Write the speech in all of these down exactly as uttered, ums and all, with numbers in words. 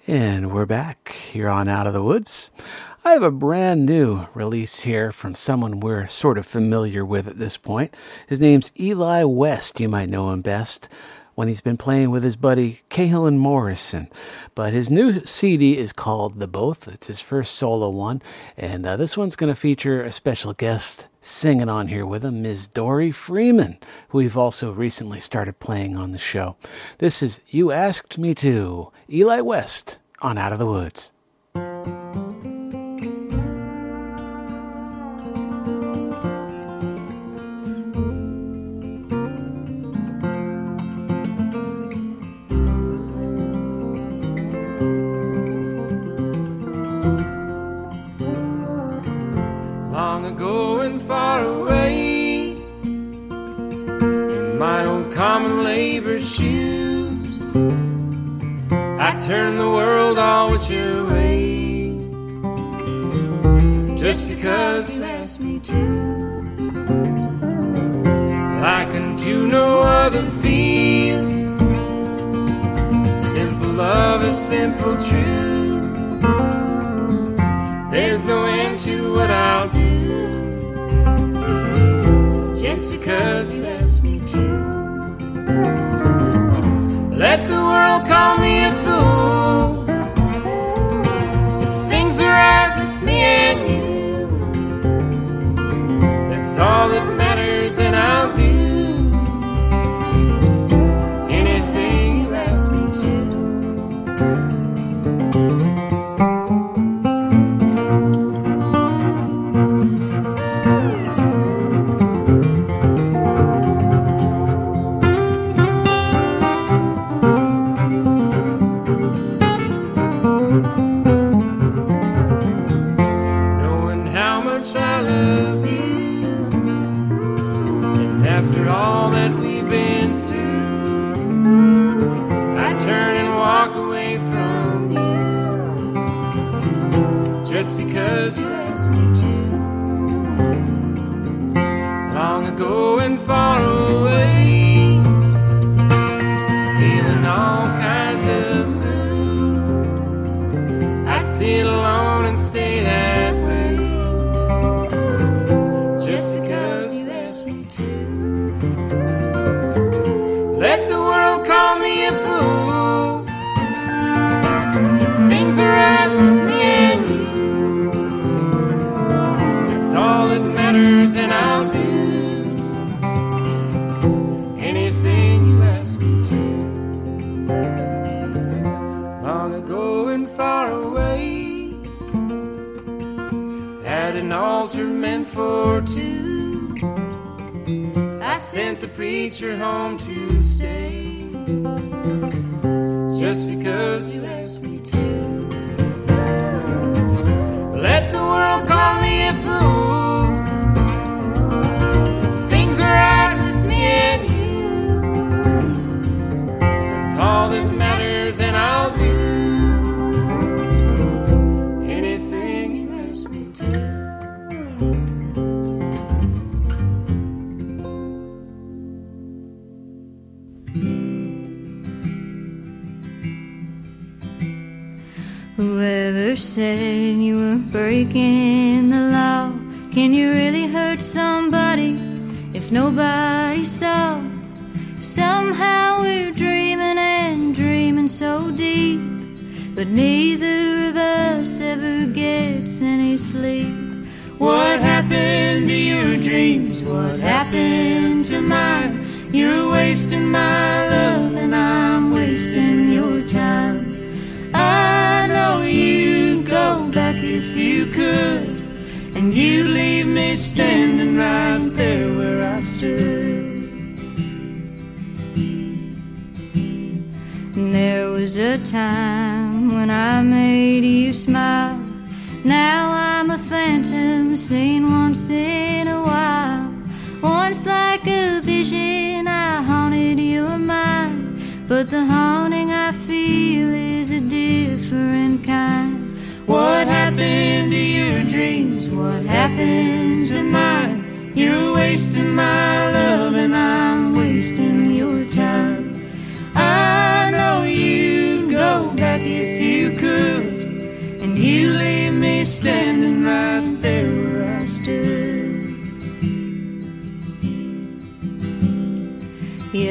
And we're back here on Out of the Woods. I have a brand new release here from someone we're sort of familiar with at this point. His name's Eli West. You might know him best when he's been playing with his buddy Cahill Morrison. But his new C D is called The Both. It's his first solo one. And uh, this one's going to feature a special guest singing on here with him, Miz Dory Freeman, who we've also recently started playing on the show. This is You Asked Me To, Eli West on Out of the Woods. Long ago and far away, in my old common labor shoes, I turned the world all which way, just because you asked me to. Like unto no other field, simple love is simple true. There's no end to what I'll do, just because you asked me to. Let the world call me a fool, if things are right with me and you, that's all that matters, and I'll do anything you ask me to. Home to stay, just because you asked me to. Let the world call me a fool, things are right with me and you, that's all that matters, and I'll do anything you ask me to. Whoever said you were breaking the law? Can you really hurt somebody if nobody saw? Somehow we're dreaming and dreaming so deep, but neither of us ever gets any sleep. What happened to your dreams? What happened to mine? You're wasting my love and I'm wasting your time. I know you'd go back if you could, and you leave me standing right there where I stood. And there was a time when I made you smile. Now I'm a phantom seen once in a while. Once like a vision I haunted your mind, but the haunting I feel is a different kind. What happened to your dreams? What happened to mine? You're wasting my love and I'm wasting your time. I know you'd go back if you could,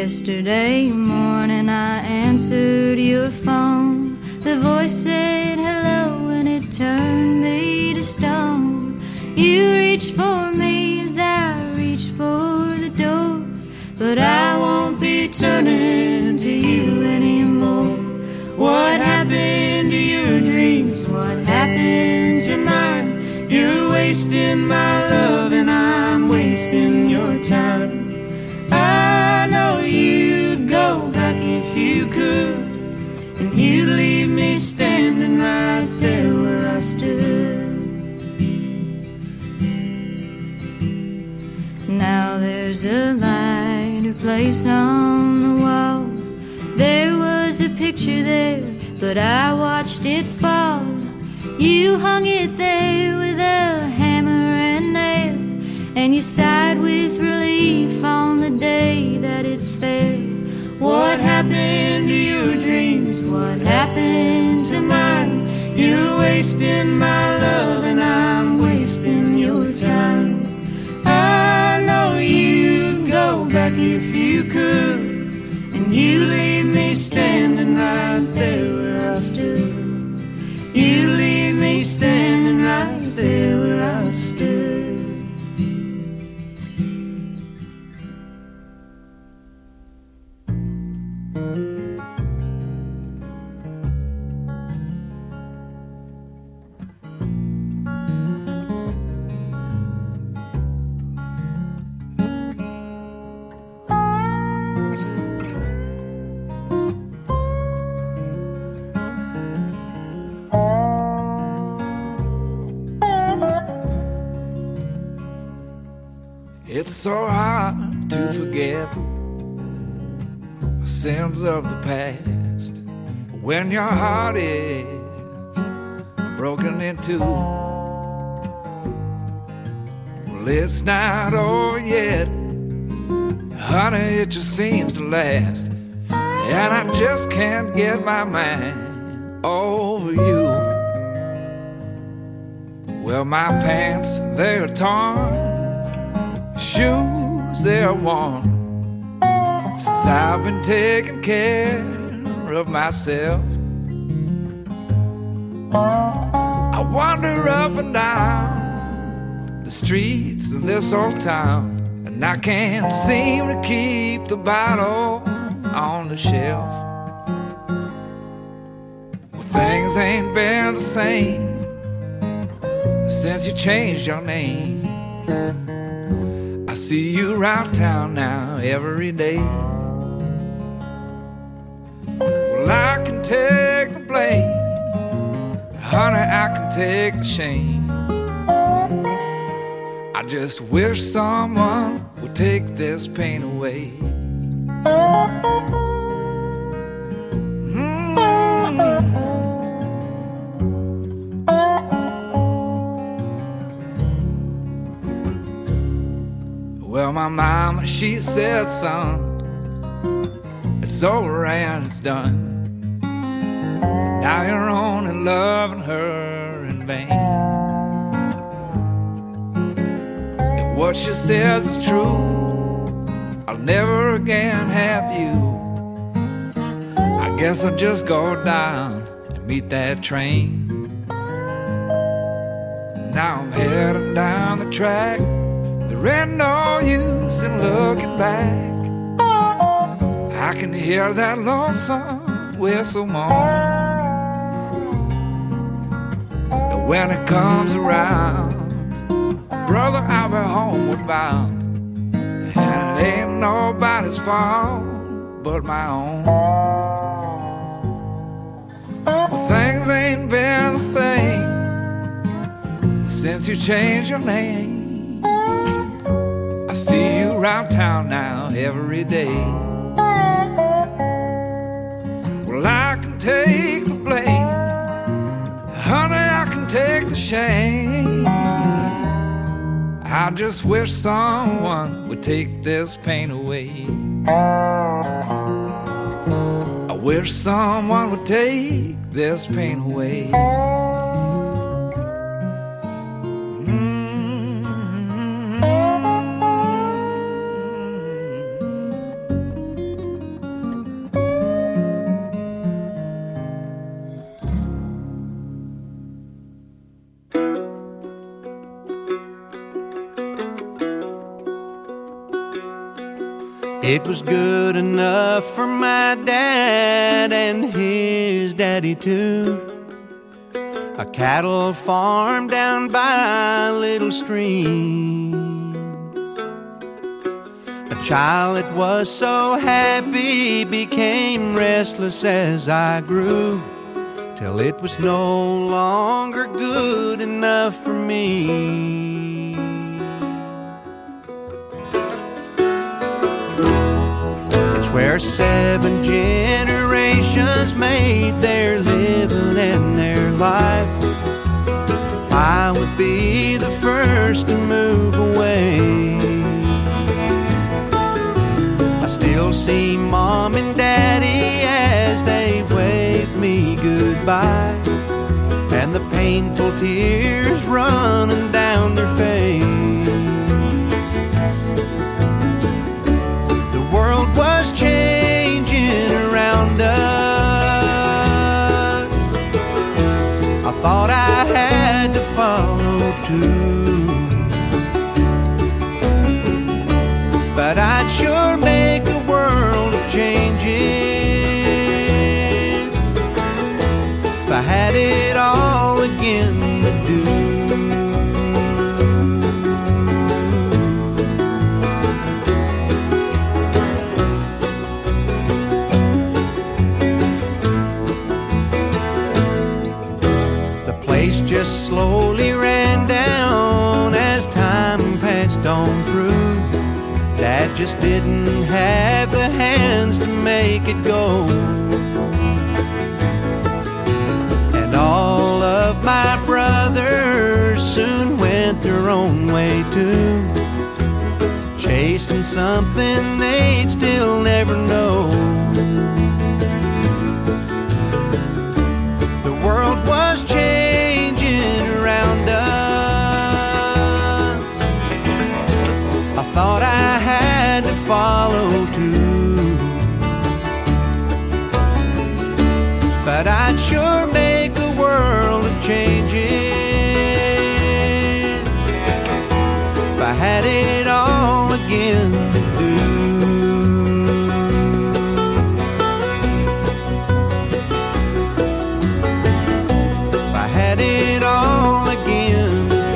Yesterday morning I answered your phone. The voice said hello and it turned me to stone. You reached for me as I reached for the door, but I won't be turning to you anymore. What happened to your dreams? What happened to mine? You're wasting my love and I'm wasting your time. I know you'd go back if you could, and you'd leave me standing right there where I stood. Now there's a lighter place on the wall. There was a picture there, but I watched it fall. You hung it there with a hammer and nail, and you sighed with relief on the day that it fell. What happened to your dreams? What happened to mine? You're wasting my love and I'm wasting your time. I know you'd go back if you could, and you leave me standing right there where I stood. You leave me standing right there where I stood. It's so hard to forget the sins of the past when your heart is broken in two. Well, it's not over yet, honey, it just seems to last, and I just can't get my mind over you. Well, my pants, they're torn, shoes, they're worn, since I've been taking care of myself. I wander up and down the streets of this old town, and I can't seem to keep the bottle on the shelf. Well, things ain't been the same since you changed your name. I see you around town now every day. Well, I can take the blame, honey, I can take the shame. I just wish someone would take this pain away. Well, my mama, she said, son, it's over and it's done. Now you're only loving her in vain. If what she says is true, I'll never again have you. I guess I'll just go down and meet that train. Now I'm heading down the track. There ain't no use in looking back. I can hear that lonesome whistle moan, and when it comes around, brother, I'll be homeward bound, and it ain't nobody's fault but my own. Well, things ain't been the same since you changed your name. I see you around town now every day. Well, I can take the blame, honey, I can take the shame. I just wish someone would take this pain away. I wish someone would take this pain away. It was good enough for my dad and his daddy too. A cattle farm down by a little stream. A child that was so happy became restless as I grew, till it was no longer good enough for me. Where seven generations made their living and their life, I would be the first to move away. I still see Mom and Daddy as they wave me goodbye, and the painful tears running down their face. The world was changing around us. I thought I had to follow too, but I'd sure make a world of changes if I had it all again to do. Just slowly ran down as time passed on through. Dad just didn't have the hands to make it go. And all of my brothers soon went their own way too, chasing something they'd still never know. The world was changing around us. I thought I had to follow too, but I'd sure make a world of changes if I had it all again to do. If I had it all again to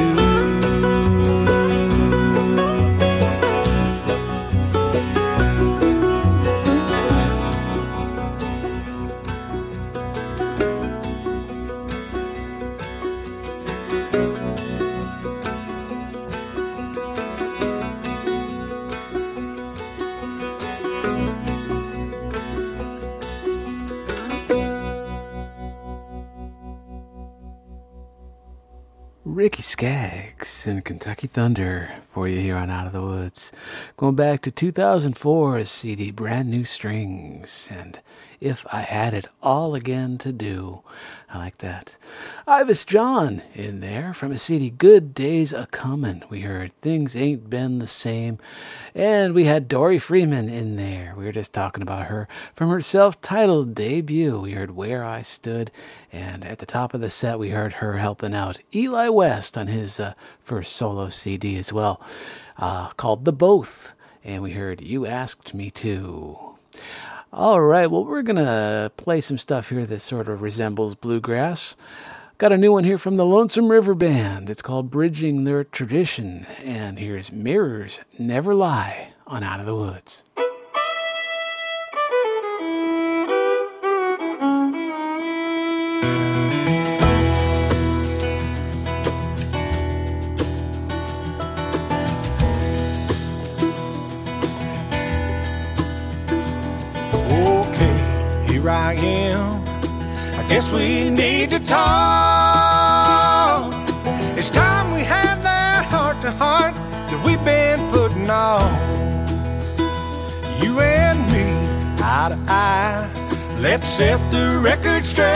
Ricky Skaggs and Kentucky Thunder for you here on Out of the Woods. Going back to two thousand four's C D Brand New Strings and If I Had It All Again to Do. I like that. Ivis John in there from a C D Good Days A-Comin'. We heard Things Ain't Been the Same. And we had Dory Freeman in there. We were just talking about her from her self-titled debut. We heard Where I Stood. And at the top of the set, we heard her helping out Eli West on his uh, first solo C D as well, uh, called The Both. And we heard You Asked Me To. All right, well, we're going to play some stuff here that sort of resembles bluegrass. Got a new one here from the Lonesome River Band. It's called Bridging Their Tradition. And here's Mirrors Never Lie on Out of the Woods. Here I am, I guess we need to talk. It's time we had that heart to heart that we've been putting on. You and me, eye to eye, let's set the record straight.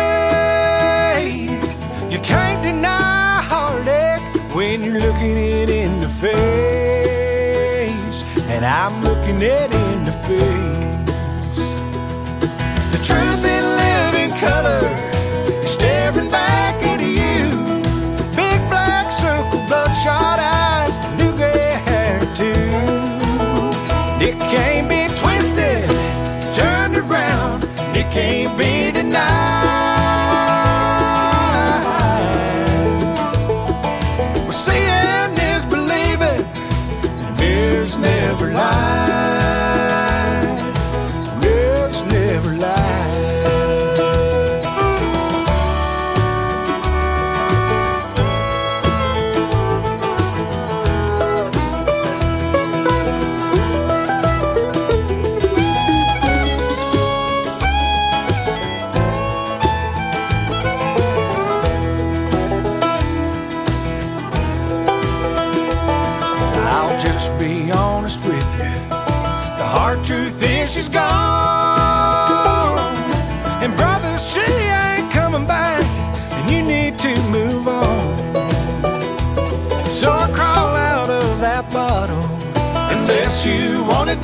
You can't deny heartache when you're looking it in the face, and I'm looking it in the face. The truth in living color is staring back at you. Big black circle, bloodshot eyes, new gray hair too. It can't be you wanna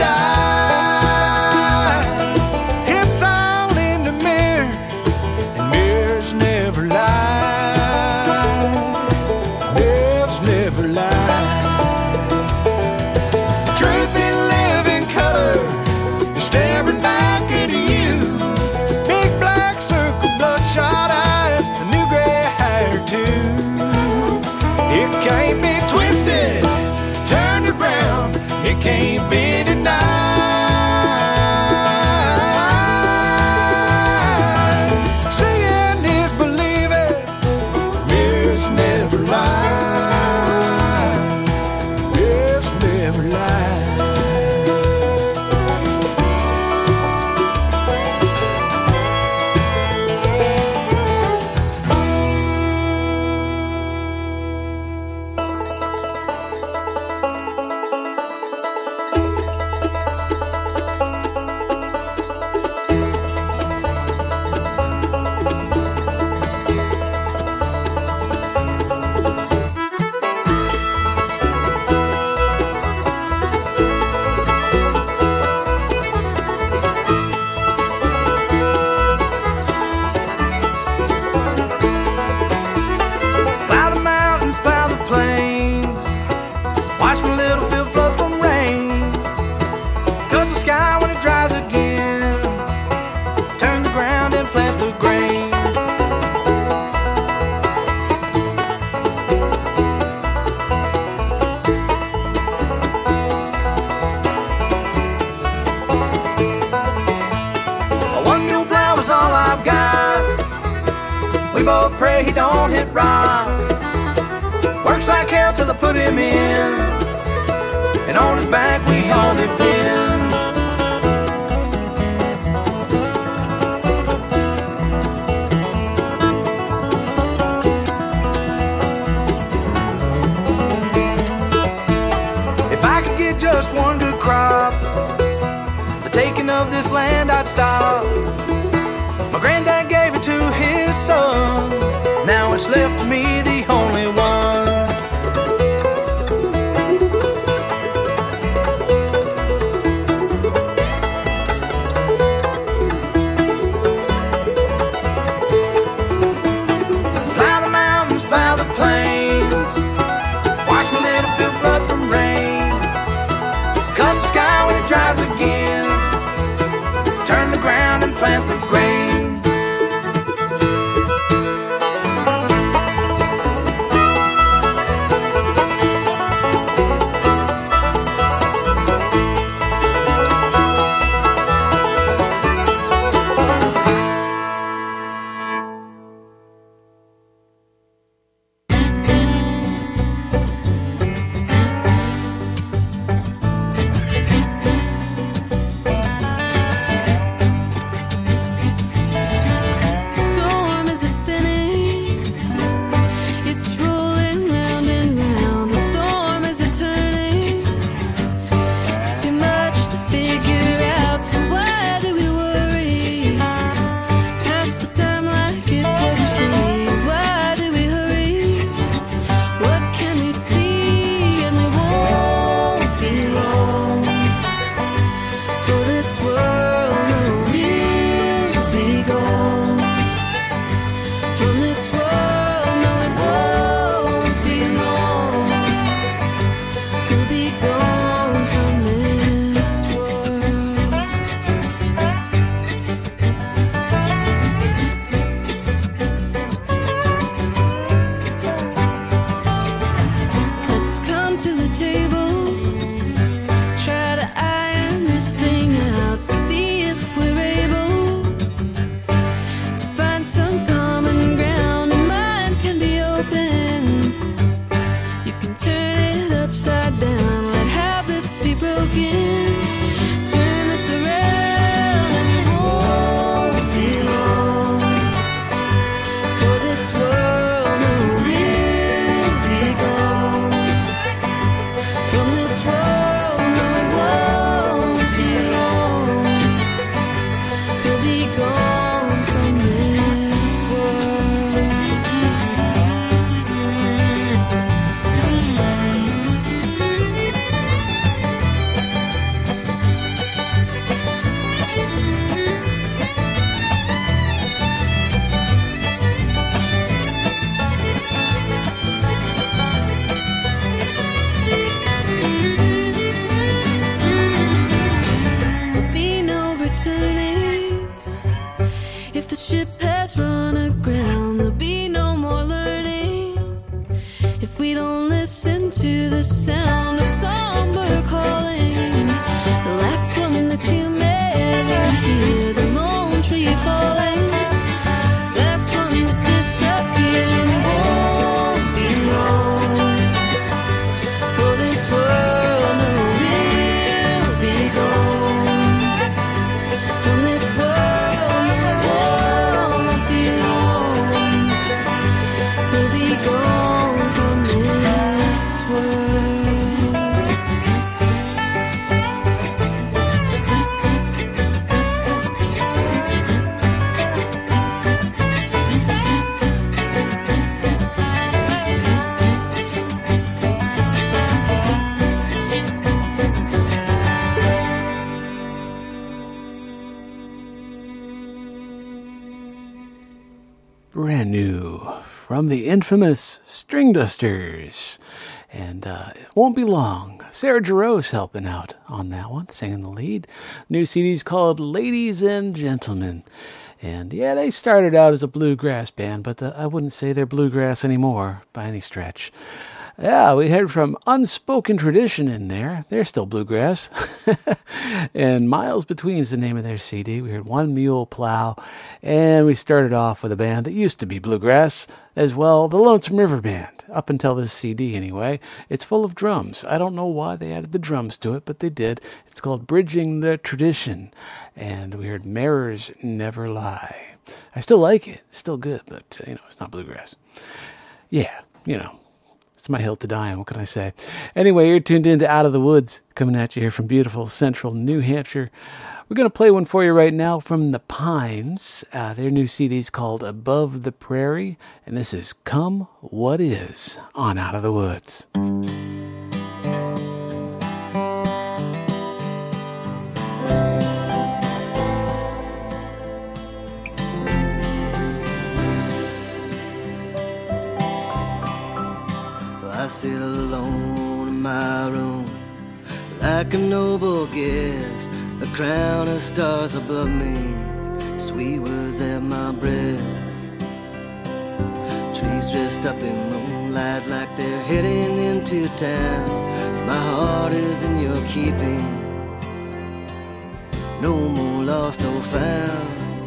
die. It's all in the mirror, and mirrors never lie. Mirrors never lie. Truth in living color is staring back at you. Big black circle, bloodshot eyes, a new gray hair too. It can't be twisted, turned around, it can't be denied. Seeing is believing, mirrors never lie. Mirrors never lie. Plow the mountains, plow the plains, watch my little field flood from rain. Cuss the sky when it dries again, turn the ground and plant the grain. A one mule plow is all I've got. We both pray he don't hit rock. Works like hell till they put him in, and on his back we all depend. If I could get just one good crop, the taking of this land I'd stop. My granddad gave it to his son, now it's left to me, the only one. Plow the mountains, plow the plains, watch my little field flood from rain. Cuss the sky when it dries again, turn the ground and plant the grain. to the sound of somber calling. The last one that you may ever hear, the lone tree falling. Last one to disappear, and it won't be long. For this world, no, will be gone. From this world, no, it won't be long. We'll be gone from this world. Brand new from the infamous String Dusters. And uh, it won't be long. Sarah Jarosz helping out on that one, singing the lead. New C D's called Ladies and Gentlemen. And yeah, they started out as a bluegrass band, but the, I wouldn't say they're bluegrass anymore by any stretch. Yeah, we heard from Unspoken Tradition in there. They're still bluegrass. And Miles Between is the name of their C D. We heard One Mule Plow. And we started off with a band that used to be bluegrass as well, the Lonesome River Band. Up until this C D anyway. It's full of drums. I don't know why they added the drums to it, but they did. It's called Bridging the Tradition. And we heard Mirrors Never Lie. I still like it. It's still good, but, uh, you know, it's not bluegrass. Yeah, you know. It's my hill to die on, what can I say? Anyway, you're tuned in to Out of the Woods, coming at you here from beautiful central New Hampshire. We're going to play one for you right now from the Pines. Uh, their new C D is called Above the Prairie, and this is Come What Is on Out of the Woods. I sit alone in my room like a noble guest, a crown of stars above me, sweet words at my breast. Trees dressed up in moonlight like they're heading into town. My heart is in your keeping, no more lost or found.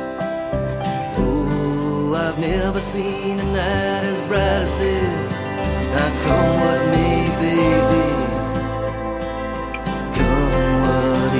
Oh, I've never seen a night as bright as this. Now come what may, baby, come what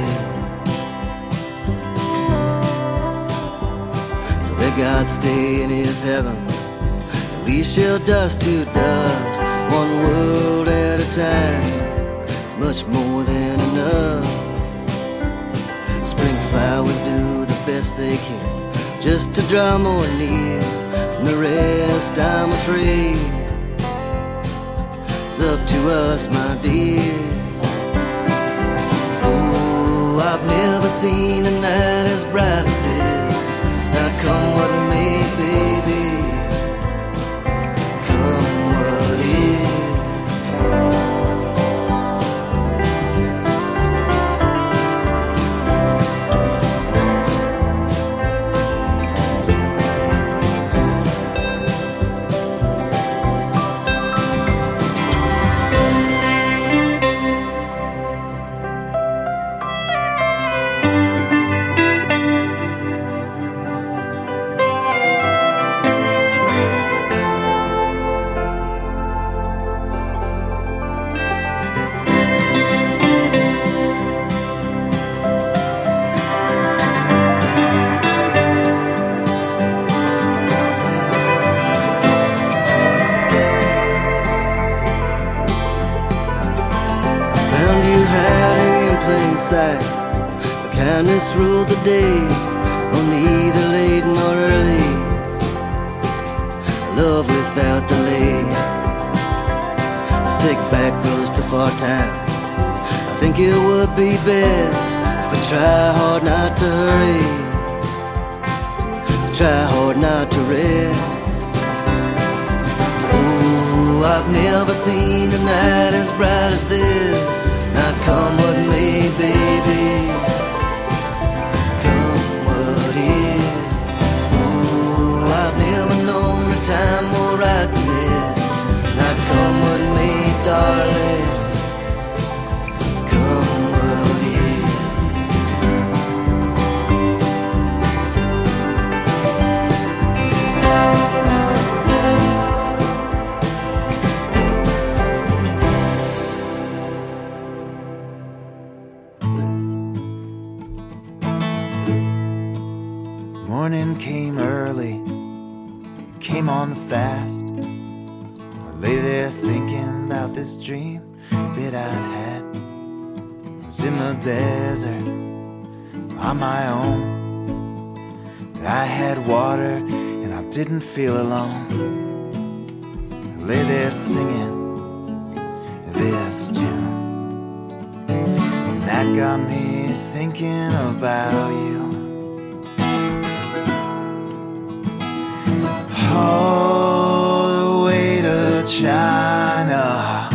is. So let God stay in his heaven, and we shall dust to dust, one world at a time. It's much more than enough. Spring flowers do the best they can, just to draw more near, and the rest, I'm afraid, up to us, my dear. Oh, I've never seen a night as bright as this. Now come what may, baby, come what is. Kindness ruled the day, on neither late nor early, love without delay. Let's take back roads to far towns. I think it would be best if we try hard not to hurry, try hard not to rest. Oh, I've never seen a night as bright as this. Now come what may, baby, come what is. Oh, I've never known a time more right than this. Now come what may, came on fast. I lay there thinking about this dream that I'd had. I was in the desert on my own. I had water and I didn't feel alone. I lay there singing this tune, and that got me thinking about you. All the way to China,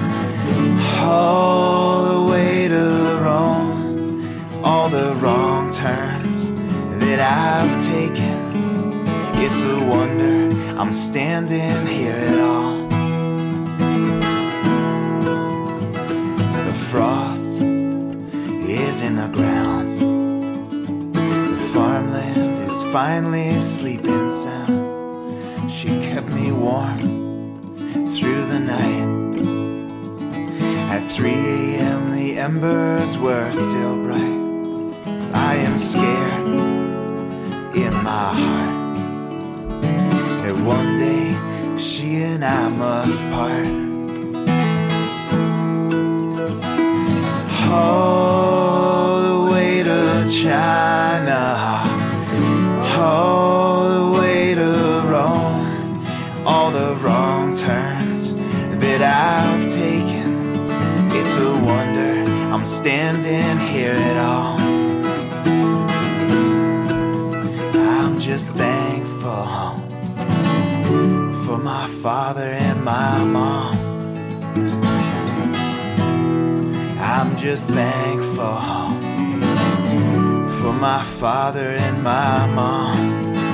all the way to Rome, all the wrong turns that I've taken. It's a wonder I'm standing here at all. The frost is in the ground. The farmland is finally sleeping sound. She kept me warm through the night. At three a.m. the embers were still bright. I am scared in my heart that one day she and I must part. All the way to China, all the way to Rome, all the wrong turns that I've taken. It's a wonder I'm standing here at all. I'm just thankful for my father and my mom. I'm just thankful for my father and my mom.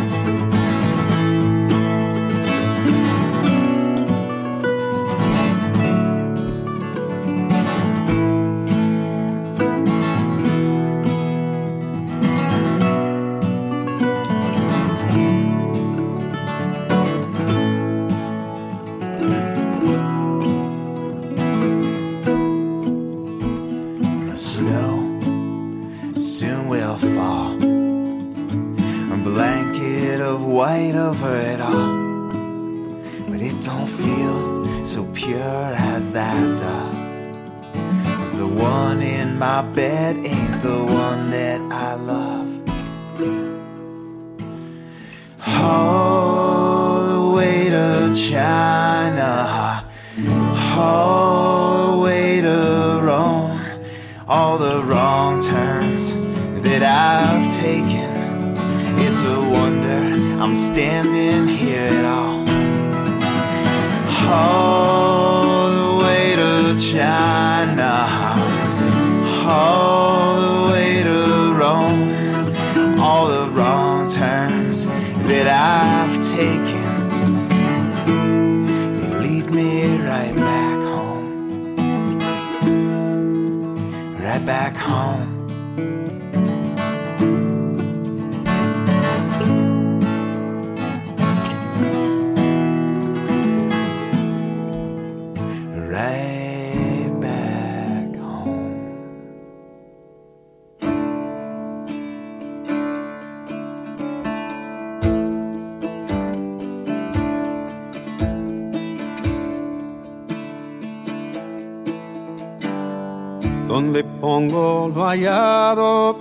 White over it all, but it don't feel so pure as that dove. 'Cause the one in my bed ain't the one that I love. All the way to China, all the way to Rome, all the wrong turns that I've taken. It's a wonder I'm standing here at all. All the way to China, all the way to Rome, all the wrong turns that I've taken. They lead me right back home, right back home. Donde pongo lo hallado,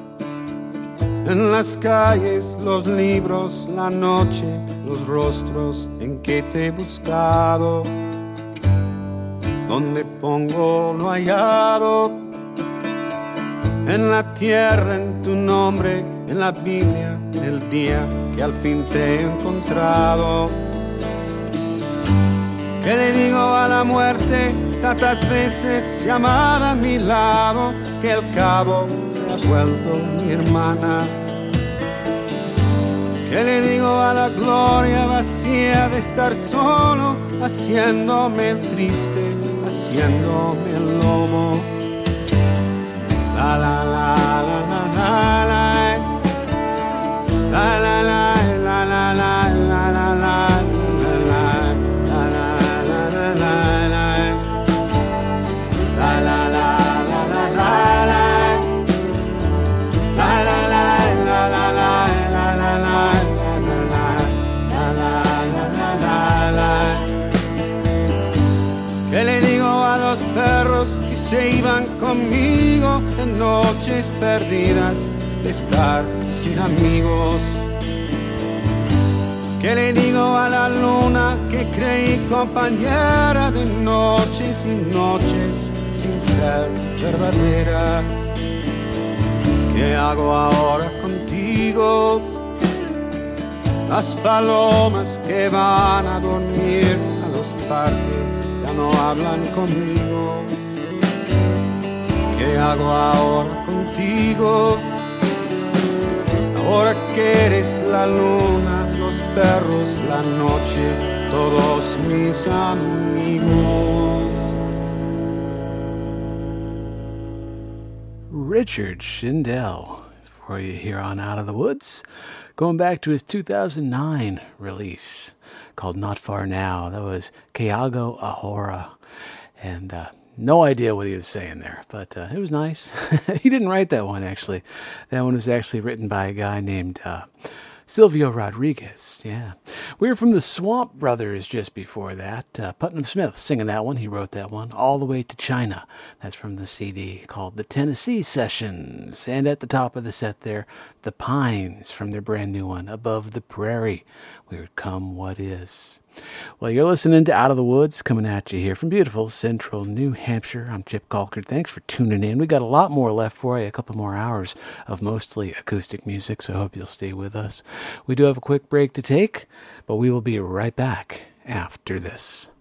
en las calles, los libros, la noche, los rostros en que te he buscado. Donde pongo lo hallado, en la tierra, en tu nombre, en la Biblia, el día que al fin te he encontrado. ¿Qué le digo a la muerte, tantas veces llamada a mi lado, que al cabo se ha vuelto mi hermana? ¿Qué le digo a la gloria vacía de estar solo, haciéndome el triste, haciéndome el lobo? La la la la la la la la la la la la la la la. La la la se iban conmigo en noches perdidas de estar sin amigos. ¿Qué le digo a la luna que creí compañera de noches y noches sin ser verdadera? ¿Qué hago ahora contigo? Las palomas que van a dormir a los parques ya no hablan conmigo. ¿Qué hago ahora contigo? Ahora que eres la luna, los perros, la noche, todos mis amigos. Richard Shindell for you here on Out of the Woods. Going back to his two thousand nine release called Not Far Now. That was Keago Ahora. And uh, no idea what he was saying there, but uh, it was nice. He didn't write that one, actually. That one was actually written by a guy named uh, Silvio Rodriguez. Yeah. We were from the Swamp Brothers just before that. Uh, Putnam Smith singing that one. He wrote that one. All the Way to China. That's from the C D called The Tennessee Sessions. And at the top of the set there, The Pines from their brand new one, Above the Prairie. We would come what is. Well, you're listening to Out of the Woods, coming at you here from beautiful central New Hampshire. I'm Chip Colker. Thanks for tuning in. We got a lot more left for you, a couple more hours of mostly acoustic music, so I hope you'll stay with us. We do have a quick break to take, but we will be right back after this.